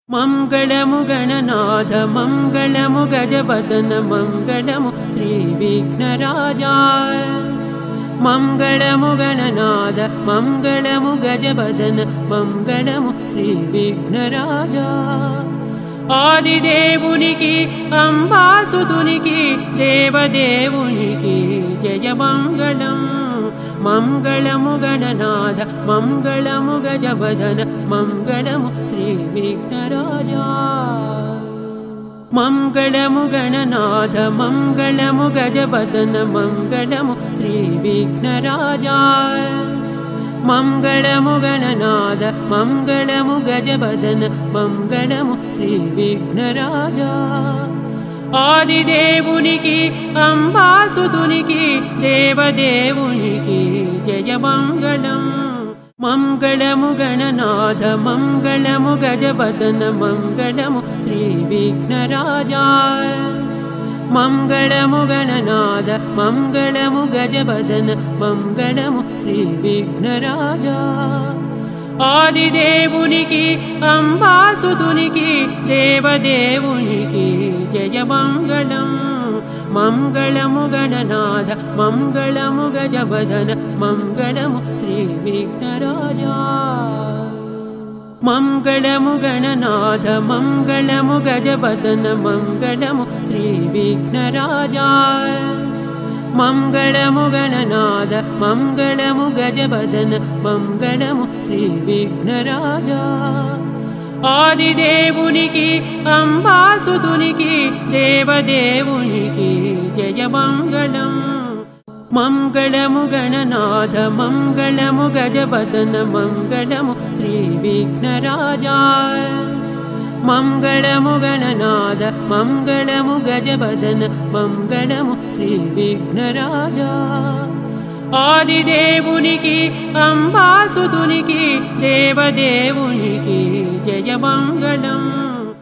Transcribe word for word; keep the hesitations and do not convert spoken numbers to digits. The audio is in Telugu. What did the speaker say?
మంగళము గణనాథ మంగళము గజపదన మంగళము శ్రీ విఘ్నరాజా మంగళము గణనాథ మంగళము గజపదన మంగళము శ్రీ విఘ్నరాజా ఆదిదేవునికి అంబాసుతునికి దేవదేవునికి జయ మంగళం మంగళము గణనాథ మంగళము గజపదన మంగళము శ్రీ విఘ్నరాజా మంగళము గణనాథ మంగళము గజపదన మంగళము శ్రీ విఘ్నరాజా మంగళము గణనాథ మంగళము గజపదన మంగళము శ్రీ విఘ్నరాజా ఆదిదేవునికి అంబాసుతునికి దేవదేవునికి జయ మంగళం మంగళము గణనాథ మంగళము గజపదన మంగళము శ్రీ విఘ్నరాజా మంగళము గణనాథ మంగళము గజపదన మంగళము శ్రీ విఘ్నరాజా ఆదిదేవునికి అంబాసుతునికి దేవదేవునికి జయ మంగళం మంగళము గణనాథ మంగళము గజపదన మంగళము శ్రీ విఘ్నరాజా మంగళము గణనాథ మంగళము గజపదన మంగళము శ్రీ విఘ్నరాజా మంగళము గణనాథ మంగళము గజపదన మంగళము శ్రీ విఘ్నరాజా ఆదిదేవునికి అంబాసుతునికి దేవదేవునికి జయ మంగళం మంగళము గణనాథ మంగళము గజపదన మంగళము శ్రీ విఘ్నరాజా మంగళము గణనాథ మంగళము గజపదన మంగళము శ్రీ విఘ్నరాజా ఆదిదేవునికి అంబాసుతునికి దేవదేవునికి జయ మంగళం